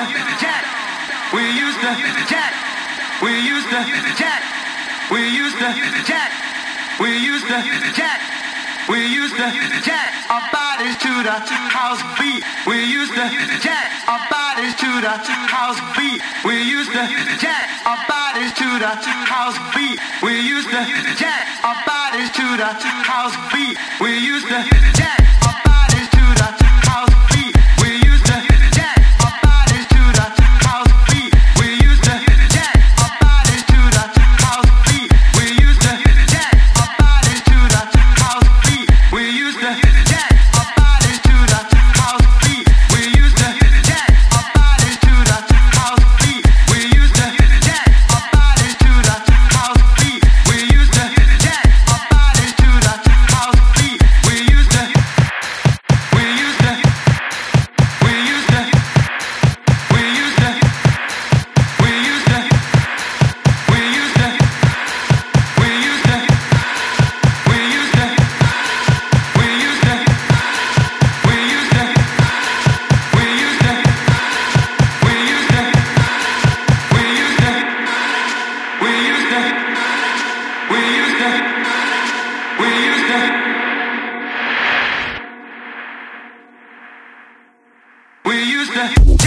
jack. We used to jack. We used to jack. We used to jack. We used to jack. We used to jack our bodies to the house beat. We used to jack our bodies to the house beat. We used to jack our bodies to the house beat. We used to jack our bodies to the house beat. We used to jack our bodies to the house beat. We used to jack our bodies to the house beat. We used to jack our bodies to the house beat. We used to jack our bodies to the house beat. We used to jack our bodies to the house beat. We used to jack our bodies to the house beat. We used to jack our bodies to the house beat. We used to jack our bodies to the house beat. We used to we used to we used to we used to we used to we used to we used to we used to we used to we used to we used to we used to we used to we used to we used to we used to we used to